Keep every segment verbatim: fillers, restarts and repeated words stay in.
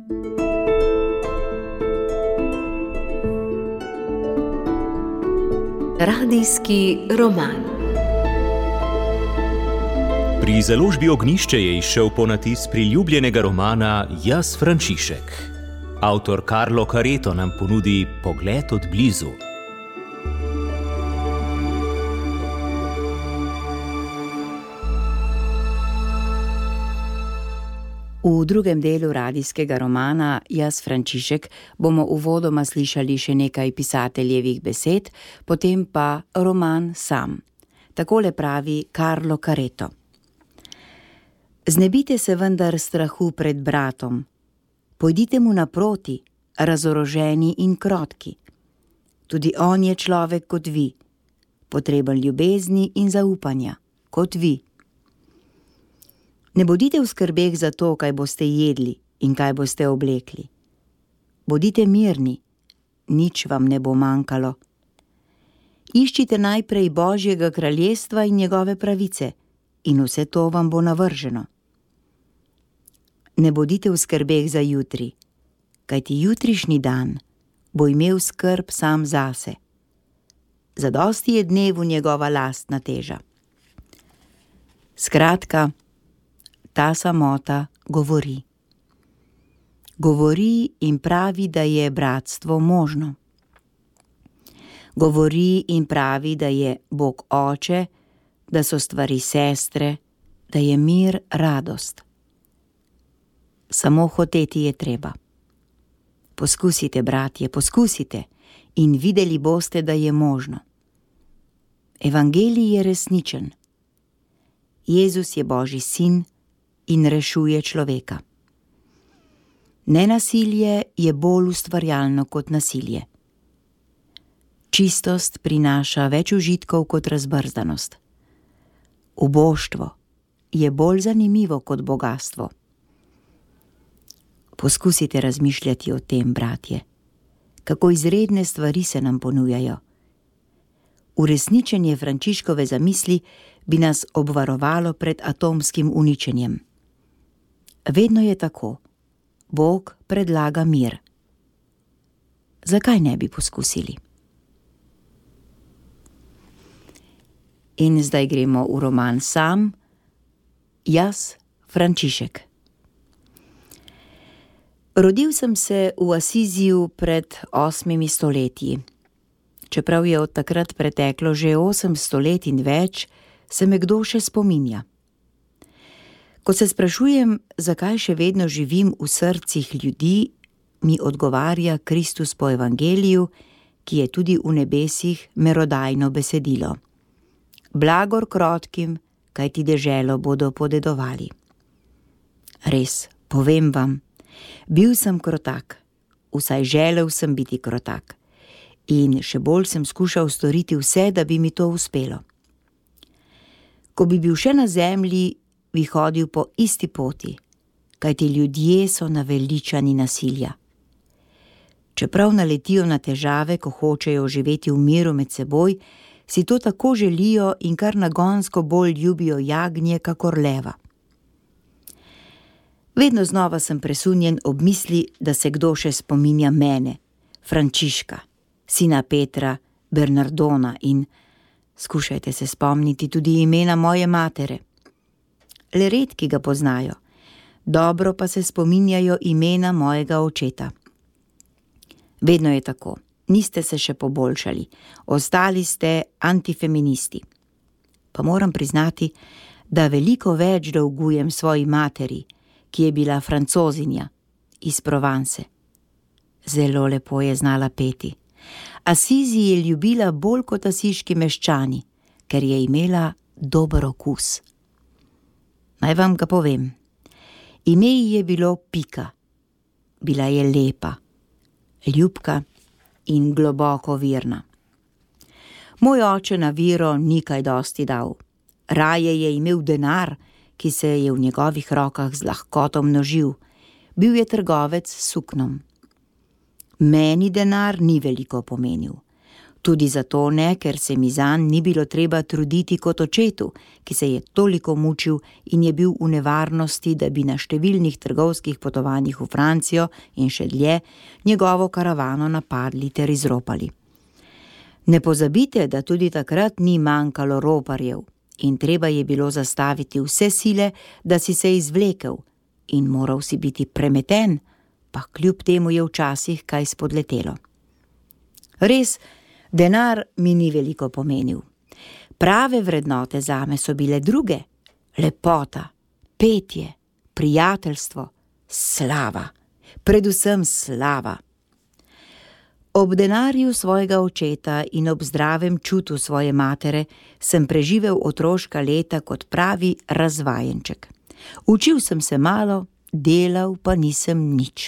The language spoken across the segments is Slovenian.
Radijski roman. Pri založbi Ognjišče je izšel ponatis priljubljenega romana Jaz, Frančišek. Avtor Carlo Careto nam ponudi pogled od blizu. V drugem delu radijskega romana Jaz, Frančišek bomo uvodoma slišali še nekaj pisateljevih besed, potem pa roman sam. Takole pravi Carlo Careto. Znebite se vendar strahu pred bratom. Pojdite mu naproti, razoroženi in krotki. Tudi on je človek kot vi, potreben ljubezni in zaupanja, kot vi. Ne bodite v skrbeh za to, kaj boste jedli in kaj boste oblekli. Bodite mirni, nič vam ne bo manjkalo. Iščite najprej Božjega kraljestva in njegove pravice in vse to vam bo navrženo. Ne bodite v skrbeh za jutri, kajti jutrišnji dan bo imel skrb sam zase. Zadosti je dnevu njegova lastna teža. Skratka, ta samota govori. Govori in pravi, da je bratstvo možno. Govori in pravi, da je Bog oče, da so stvari sestre, da je mir radost. Samo hoteti je treba. Poskusite, bratje, poskusite in videli boste, da je možno. Evangelij je resničen. Jezus je Božji sin in rešuje človeka. Nenasilje je bolj ustvarjalno kot nasilje. Čistost prinaša več užitkov kot razbrzdanost. Uboštvo je bolj zanimivo kot bogastvo. Poskusite razmišljati o tem, bratje, kako izredne stvari se nam ponujajo. Uresničenje Frančiškove zamisli bi nas obvarovalo pred atomskim uničenjem. Vedno je tako. Bog predlaga mir. Zakaj ne bi poskusili? In zdaj gremo v roman sam, Jaz, Frančišek. Rodil sem se v Asiziju pred osmimi stoletji. Čeprav je od takrat preteklo že osemsto let in več, se me kdo še spominja. Ko se sprašujem, zakaj še vedno živim v srcih ljudi, mi odgovarja Kristus po evangeliju, ki je tudi v nebesih merodajno besedilo. Blagor krotkim, kajti deželo bodo podedovali. Res, povem vam, bil sem krotak, vsaj želel sem biti krotak, in še bolj sem skušal storiti vse, da bi mi to uspelo. Ko bi bil še na zemlji, bi hodil po isti poti, kajti ljudje so naveličani nasilja. Čeprav naletijo na težave, ko hočejo živeti v miru med seboj, si to tako želijo in kar nagonsko bolj ljubijo jagnje kakor leva. Vedno znova sem presunjen ob misli, da se kdo še spominja mene, Frančiška, sina Petra, Bernardona in, skušajte se spomniti tudi imena moje matere. Le redki ga poznajo, dobro pa se spominjajo imena mojega očeta. Vedno je tako, niste se še poboljšali, ostali ste antifeministi. Pa moram priznati, da veliko več dolgujem svoji materi, ki je bila Francozinja iz Provence. Zelo lepo je znala peti. Asizi je ljubila bolj kot asiški meščani, ker je imela dober okus. Naj vam ga povem. Ime ji je bilo Pika. Bila je lepa, ljubka in globoko virna. Moj oče na viro ni kaj dosti dal. Raje je imel denar, ki se je v njegovih rokah z lahkoto množil. Bil je trgovec s suknom. Meni denar ni veliko pomenil. Tudi zato ne, ker se mi zanj ni bilo treba truditi kot očetu, ki se je toliko mučil in je bil v nevarnosti, da bi na številnih trgovskih potovanjih v Francijo in še dlje njegovo karavano napadli ter izropali. Ne pozabite, da tudi takrat ni manjkalo roparjev in treba je bilo zastaviti vse sile, da si se izvlekel in moral si biti premeten, pa kljub temu je včasih kaj spodletelo. Res, denar mi ni veliko pomenil. Prave vrednote zame so bile druge: lepota, petje, prijateljstvo, slava, predvsem slava. Ob denarju svojega očeta in ob zdravem čutu svoje matere sem preživel otroška leta kot pravi razvajenček. Učil sem se malo, delal pa nisem nič.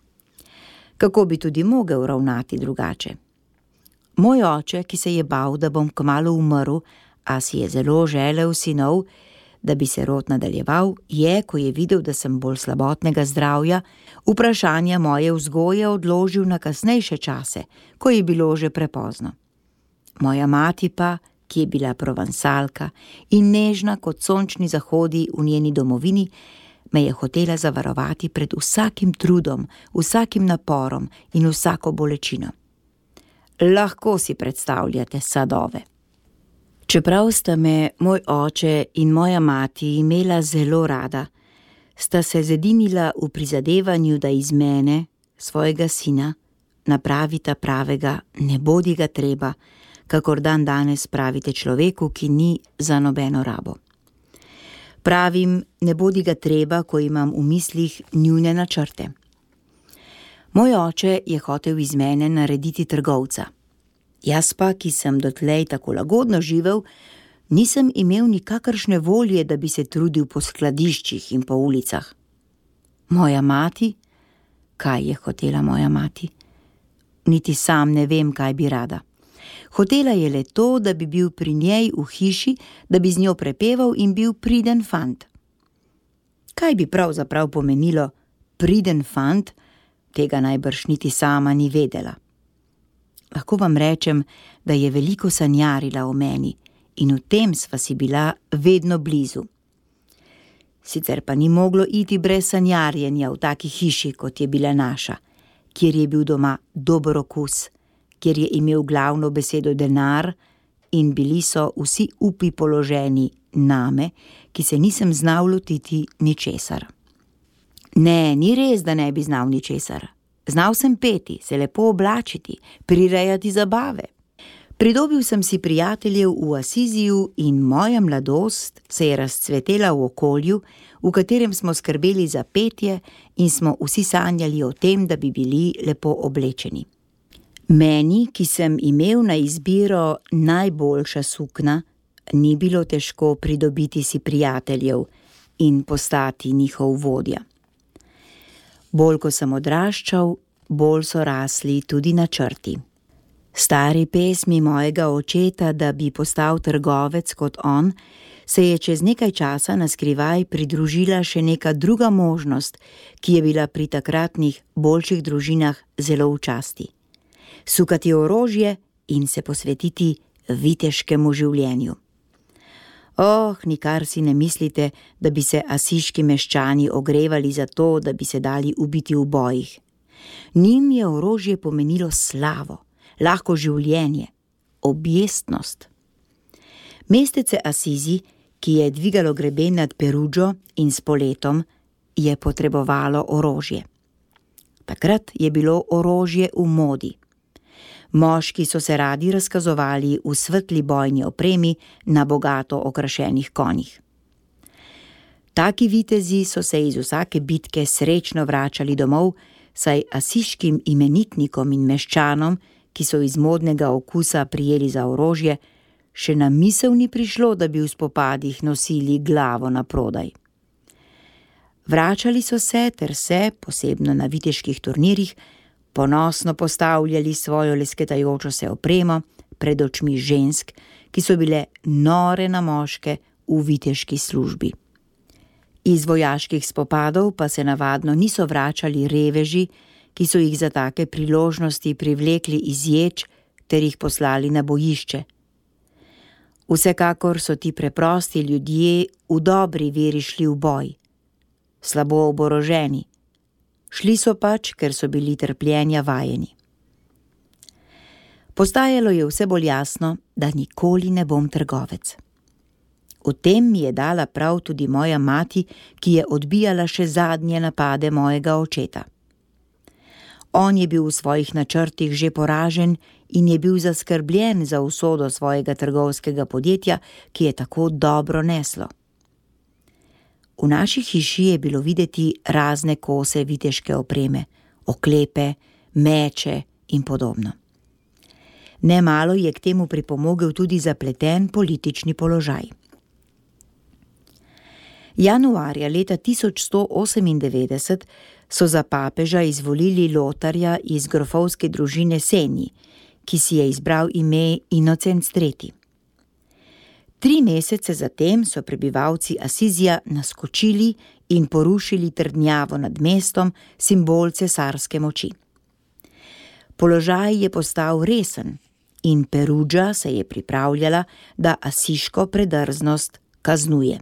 Kako bi tudi mogel ravnati drugače? Moj oče, ki se je bal, da bom kmalu umrl, a si je zelo želel sinov, da bi se rod nadaljeval, je, ko je videl, da sem bolj slabotnega zdravja, vprašanja moje vzgoje odložil na kasnejše čase, ko je bilo že prepozno. Moja mati pa, ki je bila provansalka in nežna kot sončni zahodi v njeni domovini, me je hotela zavarovati pred vsakim trudom, vsakim naporom in vsako bolečino. Lahko si predstavljate sadove. Čeprav sta me moj oče in moja mati imela zelo rada, sta se zedinila v prizadevanju, da iz mene, svojega sina, napravita pravega ne bodi ga treba, kakor dan danes pravite človeku, ki ni za nobeno rabo. Pravim, ne bodi ga treba, ko imam v mislih njune načrte. Moj oče je hotel iz mene narediti trgovca. Jaz pa, ki sem dotlej tako lagodno živel, nisem imel nikakršne volje, da bi se trudil po skladiščih in po ulicah. Moja mati? Kaj je hotela moja mati? Niti sam ne vem, kaj bi rada. Hotela je le to, da bi bil pri njej v hiši, da bi z njo prepeval in bil priden fant. Kaj bi pravzaprav pomenilo priden fant, tega najbrž niti sama ni vedela. Lahko vam rečem, da je veliko sanjarila o meni in v tem sva si bila vedno blizu. Sicer pa ni moglo iti brez sanjarjenja v taki hiši, kot je bila naša, kjer je bil doma dober okus, kjer je imel glavno besedo denar in bili so vsi upi položeni name, ki se nisem znal lotiti ničesar. Ne, ni res, da ne bi znal ničesar. Znal sem peti, se lepo oblačiti, prirejati zabave. Pridobil sem si prijateljev v Asiziju in moja mladost se je razcvetela v okolju, v katerem smo skrbeli za petje in smo vsi sanjali o tem, da bi bili lepo oblečeni. Meni, ki sem imel na izbiro najboljša sukna, ni bilo težko pridobiti si prijateljev in postati njihov vodja. Bolj ko sem odraščal, bolj so rasli tudi načrti. Stari pesmi mojega očeta, da bi postal trgovec kot on, se je čez nekaj časa naskrivaj pridružila še neka druga možnost, ki je bila pri takratnih boljših družinah zelo v časti. Sukati orožje in se posvetiti viteškemu življenju. Oh, nikar si ne mislite, da bi se asiški meščani ogrevali za to, da bi se dali ubiti v bojih. Njim je orožje pomenilo slavo, lahko življenje, objestnost. Mestece Asizi, ki je dvigalo greben nad Perugio in Spoletom, je potrebovalo orožje. Takrat je bilo orožje v modi. Moški so se radi razkazovali v svetli bojni opremi na bogato okrašenih konjih. Taki vitezi so se iz vsake bitke srečno vračali domov, saj asiškim imenitnikom in meščanom, ki so iz modnega okusa prijeli za orožje, še na misel ni prišlo, da bi v spopadih nosili glavo na prodaj. Vračali so se ter se, posebno na viteških turnirjih, ponosno postavljali svojo lesketajočo se opremo pred očmi žensk, ki so bile nore na moške v viteški službi. Iz vojaških spopadov pa se navadno niso vračali reveži, ki so jih za take priložnosti privlekli iz ječ, ter jih poslali na bojišče. Vsekakor so ti preprosti ljudje v dobri veri šli v boj, slabo oboroženi. Šli so pač, ker so bili trpljenja vajeni. Postajalo je vse bolj jasno, da nikoli ne bom trgovec. V tem mi je dala prav tudi moja mati, ki je odbijala še zadnje napade mojega očeta. On je bil v svojih načrtih že poražen in je bil zaskrbljen za usodo svojega trgovskega podjetja, ki je tako dobro neslo. V naši hiši je bilo videti razne kose viteške opreme, oklepe, meče in podobno. Nemalo je k temu pripomogel tudi zapleten politični položaj. Januarja leta tisoč sto osemindevetdeset so za papeža izvolili Lotarja iz grofovske družine Senji, ki si je izbral ime Inocenc tretji. Tri mesece zatem so prebivalci Asizija naskočili in porušili trdnjavo nad mestom, simbol cesarske moči. Položaj je postal resen in Perudža se je pripravljala, da asiško predrznost kaznuje.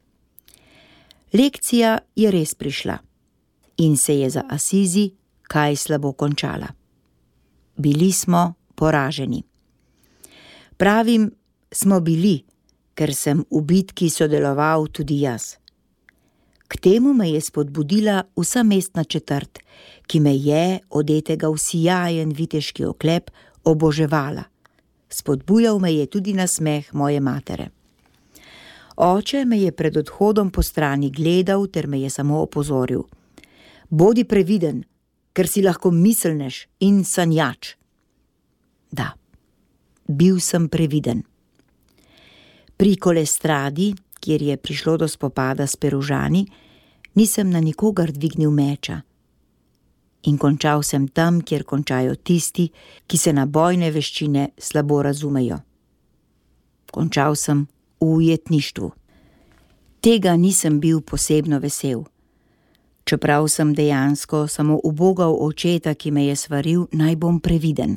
Lekcija je res prišla in se je za Asizi kaj slabo končala. Bili smo poraženi. Pravim, smo bili, ker sem v bitki sodeloval tudi jaz. K temu me je spodbudila vsa mestna četrt, ki me je, odetega v sijajen viteški oklep, oboževala. Spodbujal me je tudi nasmeh moje matere. Oče me je pred odhodom po strani gledal ter me je samo opozoril. Bodi previden, ker si lahko miselnež in sanjač. Da, bil sem previden. Pri Kolestradi, kjer je prišlo do spopada s Peružani, nisem na nikogar dvignil meča. In končal sem tam, kjer končajo tisti, ki se na bojne veščine slabo razumejo. Končal sem v ujetništvu. Tega nisem bil posebno vesel, čeprav sem dejansko samo ubogal očeta, ki me je svaril, naj bom previden.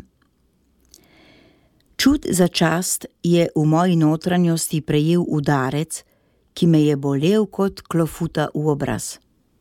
Čut za čast je v moji notranjosti prejel udarec, ki me je bolel kot klofuta v obraz.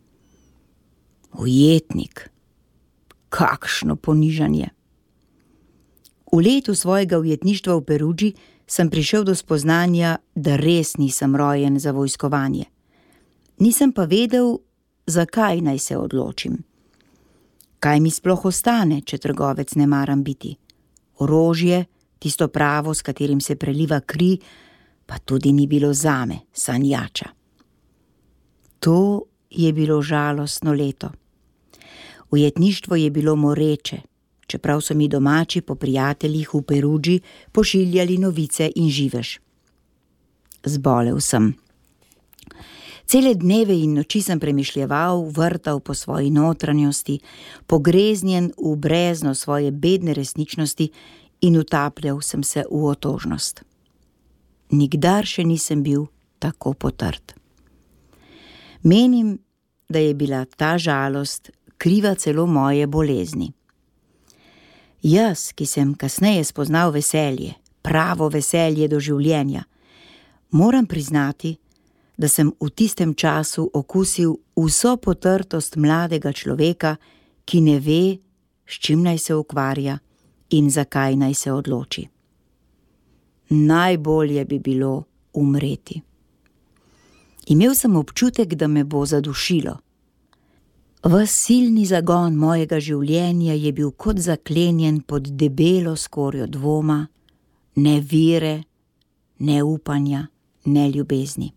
Ujetnik. Kakšno ponižanje. V letu svojega ujetništva v Perudži sem prišel do spoznanja, da res nisem rojen za vojskovanje. Nisem pa vedel, zakaj naj se odločim. Kaj mi sploh ostane, če trgovec ne maram biti? Orožje, tisto pravo, s katerim se preliva kri, pa tudi ni bilo zame, sanjača. To je bilo žalostno leto. Ujetništvo je bilo moreče, čeprav so mi domači po prijateljih v Perudži pošiljali novice in živež. Zbolel sem. Cele dneve in noči sem premišljeval, vrtal po svoji notranjosti, pogreznjen v brezno svoje bedne resničnosti in utapljal sem se v otožnost. Nikdar še nisem bil tako potrt. Menim, da je bila ta žalost kriva celo moje bolezni. Jaz, ki sem kasneje spoznal veselje, pravo veselje do življenja, moram priznati, da sem v tistem času okusil vso potrtost mladega človeka, ki ne ve, s čim naj se ukvarja in zakaj naj se odloči. Najbolje bi bilo umreti. Imel sem občutek, da me bo zadušilo. Ves silni zagon mojega življenja je bil kot zaklenjen pod debelo skorjo dvoma, ne vire, ne upanja, ne ljubezni.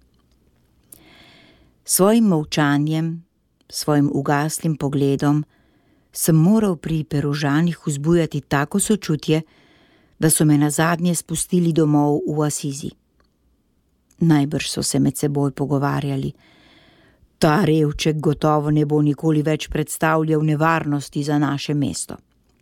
Svojim molčanjem, svojim ugaslim pogledom sem moral pri Peružanih vzbujati tako sočutje, da so me nazadnje spustili domov v Asizi. Najbrž so se med seboj pogovarjali. Ta revček gotovo ne bo nikoli več predstavljal nevarnosti za naše mesto.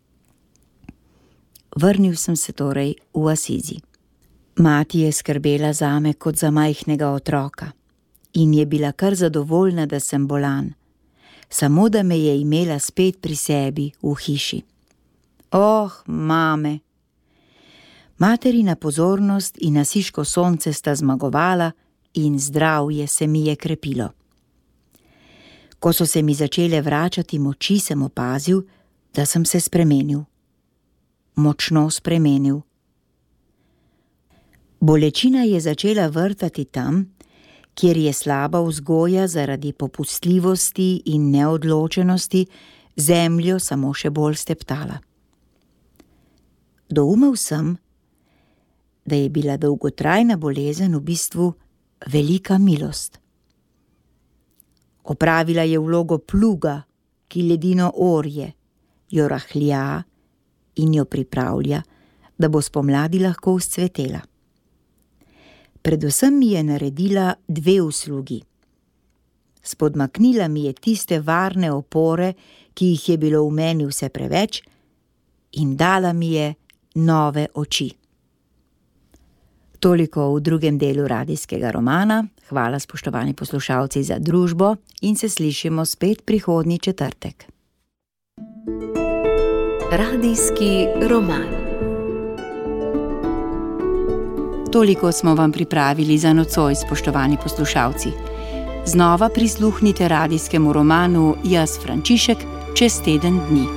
Vrnil sem se torej v Asizi. Mati je skrbela zame kot za majhnega otroka in je bila kar zadovoljna, da sem bolan, samo da me je imela spet pri sebi v hiši. Oh, mame, Materina pozornost in nasiško sonce sta zmagovala in zdravje se mi je krepilo. Ko so se mi začele vračati moči, sem opazil, da sem se spremenil. Močno spremenil. Bolečina je začela vrtati tam, kjer je slaba vzgoja zaradi popustljivosti in neodločenosti zemljo samo še bolj steptala. Doumel sem, da je bila dolgotrajna bolezen v bistvu velika milost. Opravila je vlogo pluga, ki ledino orje, jo rahlja in jo pripravlja, da bo spomladi lahko vzcvetela. Predvsem mi je naredila dve uslugi. Spodmaknila mi je tiste varne opore, ki jih je bilo v meni vse preveč, in dala mi je nove oči. Toliko v drugem delu radijskega romana. Hvala, spoštovani poslušalci, za družbo in se slišimo spet prihodnji četrtek. Radijski roman. Toliko smo vam pripravili za nocoj, spoštovani poslušalci. Znova prisluhnite radijskemu romanu Jaz Frančišek čez teden dni.